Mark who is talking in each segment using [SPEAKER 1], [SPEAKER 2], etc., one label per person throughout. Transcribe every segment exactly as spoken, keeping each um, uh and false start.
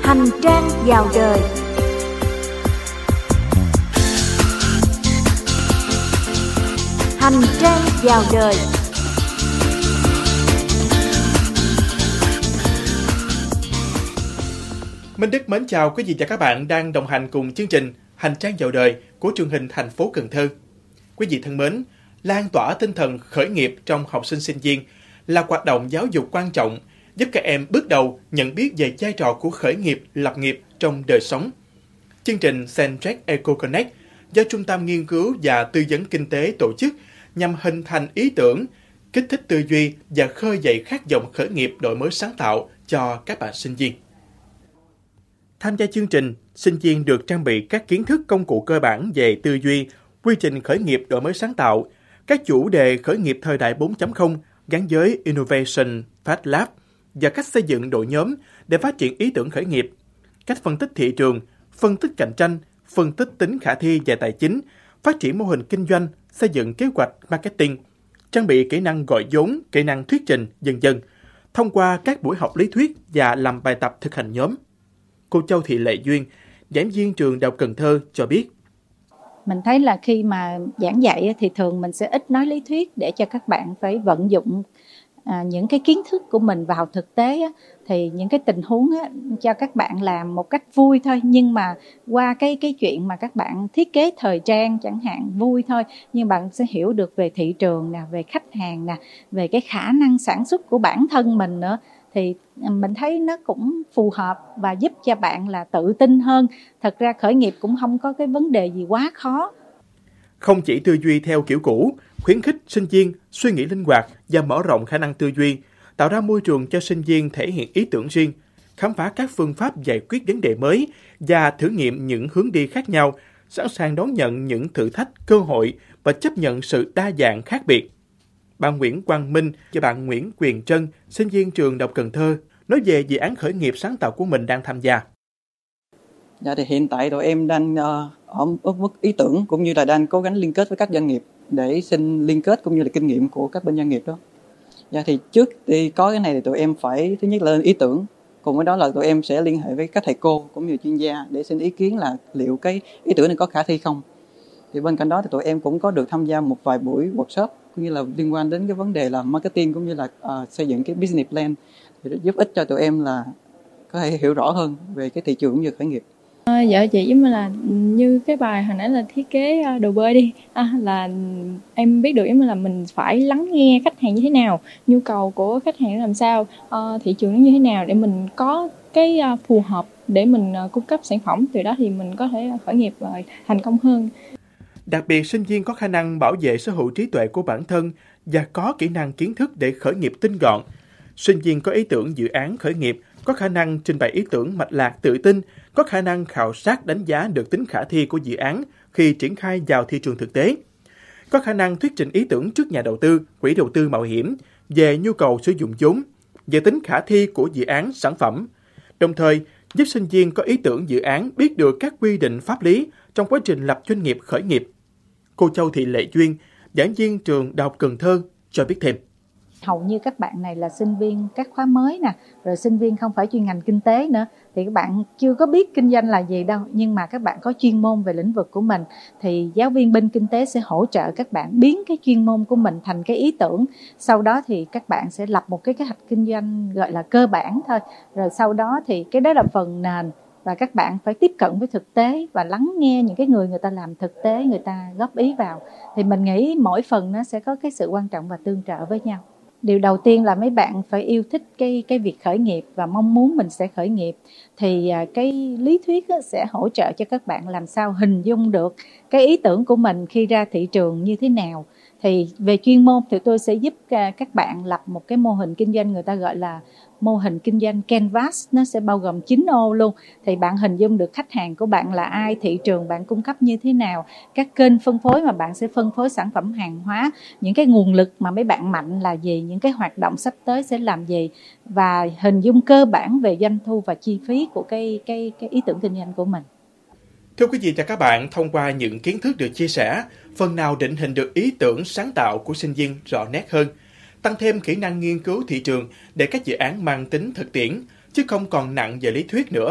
[SPEAKER 1] Hành trang vào đời. Hành trang vào đời.
[SPEAKER 2] Minh Đức mến chào quý vị và các bạn đang đồng hành cùng chương trình Hành trang vào đời của truyền hình thành phố Cần Thơ. Quý vị thân mến, lan tỏa tinh thần khởi nghiệp trong học sinh sinh viên là hoạt động giáo dục quan trọng giúp các em bước đầu nhận biết về vai trò của khởi nghiệp, lập nghiệp trong đời sống. Chương trình Centrex Eco Connect do Trung tâm Nghiên cứu và Tư vấn Kinh tế tổ chức nhằm hình thành ý tưởng, kích thích tư duy và khơi dậy khát vọng khởi nghiệp đổi mới sáng tạo cho các bạn sinh viên. Tham gia chương trình, sinh viên được trang bị các kiến thức công cụ cơ bản về tư duy, quy trình khởi nghiệp đổi mới sáng tạo, các chủ đề khởi nghiệp thời đại bốn chấm không gắn với Innovation Fast Lab và cách xây dựng đội nhóm để phát triển ý tưởng khởi nghiệp, cách phân tích thị trường, phân tích cạnh tranh, phân tích tính khả thi về tài chính, phát triển mô hình kinh doanh, xây dựng kế hoạch marketing, trang bị kỹ năng gọi vốn, kỹ năng thuyết trình, vân vân thông qua các buổi học lý thuyết và làm bài tập thực hành nhóm. Cô Châu Thị Lệ Duyên, giảng viên trường Đại học Cần Thơ cho biết.
[SPEAKER 3] Mình thấy là khi mà giảng dạy thì thường mình sẽ ít nói lý thuyết để cho các bạn phải vận dụng à, những cái kiến thức của mình vào thực tế á, thì những cái tình huống á, cho các bạn làm một cách vui thôi, nhưng mà qua cái cái chuyện mà các bạn thiết kế thời trang chẳng hạn vui thôi, nhưng bạn sẽ hiểu được về thị trường nè, về khách hàng nè, về cái khả năng sản xuất của bản thân mình nữa, thì mình thấy nó cũng phù hợp và giúp cho bạn là tự tin hơn. Thật ra khởi nghiệp cũng không có cái vấn đề gì quá khó.
[SPEAKER 2] Không chỉ tư duy theo kiểu cũ, khuyến khích sinh viên suy nghĩ linh hoạt và mở rộng khả năng tư duy, tạo ra môi trường cho sinh viên thể hiện ý tưởng riêng, khám phá các phương pháp giải quyết vấn đề mới và thử nghiệm những hướng đi khác nhau, sẵn sàng đón nhận những thử thách, cơ hội và chấp nhận sự đa dạng khác biệt. Bạn Nguyễn Quang Minh và bạn Nguyễn Quyền Trân, sinh viên trường Đại học Cần Thơ, nói về dự án khởi nghiệp sáng tạo của mình đang tham gia.
[SPEAKER 4] Dạ thì hiện tại tụi em đang uh, ở mức ý tưởng cũng như là đang cố gắng liên kết với các doanh nghiệp để xin liên kết cũng như là kinh nghiệm của các bên doanh nghiệp đó. Dạ thì trước thì có cái này thì tụi em phải thứ nhất là lên ý tưởng, cùng với đó là tụi em sẽ liên hệ với các thầy cô cũng như chuyên gia để xin ý kiến là liệu cái ý tưởng này có khả thi không. Thì bên cạnh đó thì tụi em cũng có được tham gia một vài buổi workshop cũng như là liên quan đến cái vấn đề là marketing cũng như là uh, xây dựng cái business plan thì giúp ích cho tụi em là có thể hiểu rõ hơn về cái thị trường cũng như khởi nghiệp.
[SPEAKER 5] À, dạ chị giống như là như cái bài hồi nãy là thiết kế đồ bơi đi à, là em biết được giống như là mình phải lắng nghe khách hàng như thế nào, nhu cầu của khách hàng làm sao, à, thị trường nó như thế nào để mình có cái uh, phù hợp để mình uh, cung cấp sản phẩm, từ đó thì mình có thể khởi nghiệp uh, thành công hơn.
[SPEAKER 2] Đặc biệt, sinh viên có khả năng bảo vệ sở hữu trí tuệ của bản thân và có kỹ năng kiến thức để khởi nghiệp tinh gọn. Sinh viên có ý tưởng dự án khởi nghiệp, có khả năng trình bày ý tưởng mạch lạc tự tin, có khả năng khảo sát đánh giá được tính khả thi của dự án khi triển khai vào thị trường thực tế. Có khả năng thuyết trình ý tưởng trước nhà đầu tư, quỹ đầu tư mạo hiểm về nhu cầu sử dụng vốn, về tính khả thi của dự án, sản phẩm. Đồng thời, giúp sinh viên có ý tưởng dự án biết được các quy định pháp lý trong quá trình lập doanh nghiệp khởi nghiệp. Cô Châu Thị Lệ Duyên, giảng viên trường Đại học Cần Thơ cho biết thêm.
[SPEAKER 3] Hầu như các bạn này là sinh viên các khóa mới nè, rồi sinh viên không phải chuyên ngành kinh tế nữa, thì các bạn chưa có biết kinh doanh là gì đâu, nhưng mà các bạn có chuyên môn về lĩnh vực của mình, thì giáo viên bên kinh tế sẽ hỗ trợ các bạn biến cái chuyên môn của mình thành cái ý tưởng. Sau đó thì các bạn sẽ lập một cái kế hoạch kinh doanh gọi là cơ bản thôi, rồi sau đó thì cái đó là phần nền. Và các bạn phải tiếp cận với thực tế và lắng nghe những cái người người ta làm thực tế, người ta góp ý vào. Thì mình nghĩ mỗi phần nó sẽ có cái sự quan trọng và tương trợ với nhau. Điều đầu tiên là mấy bạn phải yêu thích cái, cái việc khởi nghiệp và mong muốn mình sẽ khởi nghiệp. Thì cái lý thuyết sẽ hỗ trợ cho các bạn làm sao hình dung được cái ý tưởng của mình khi ra thị trường như thế nào. Thì về chuyên môn thì tôi sẽ giúp các bạn lập một cái mô hình kinh doanh người ta gọi là mô hình kinh doanh Canvas, nó sẽ bao gồm chín ô luôn. Thì bạn hình dung được khách hàng của bạn là ai, thị trường bạn cung cấp như thế nào, các kênh phân phối mà bạn sẽ phân phối sản phẩm hàng hóa, những cái nguồn lực mà mấy bạn mạnh là gì, những cái hoạt động sắp tới sẽ làm gì, và hình dung cơ bản về doanh thu và chi phí của cái, cái, cái ý tưởng kinh doanh của mình.
[SPEAKER 2] Thưa quý vị và các bạn, thông qua những kiến thức được chia sẻ, phần nào định hình được ý tưởng sáng tạo của sinh viên rõ nét hơn, tăng thêm kỹ năng nghiên cứu thị trường để các dự án mang tính thực tiễn, chứ không còn nặng về lý thuyết nữa.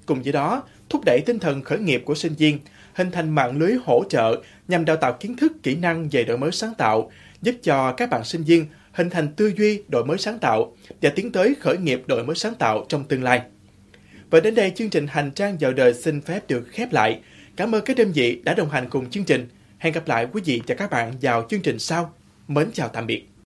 [SPEAKER 2] Cùng với đó, thúc đẩy tinh thần khởi nghiệp của sinh viên, hình thành mạng lưới hỗ trợ nhằm đào tạo kiến thức, kỹ năng về đổi mới sáng tạo, giúp cho các bạn sinh viên hình thành tư duy đổi mới sáng tạo và tiến tới khởi nghiệp đổi mới sáng tạo trong tương lai. Và đến đây, chương trình Hành trang vào đời xin phép được khép lại. Cảm ơn các đơn vị đã đồng hành cùng chương trình. Hẹn gặp lại quý vị và các bạn vào chương trình sau. Mến chào tạm biệt.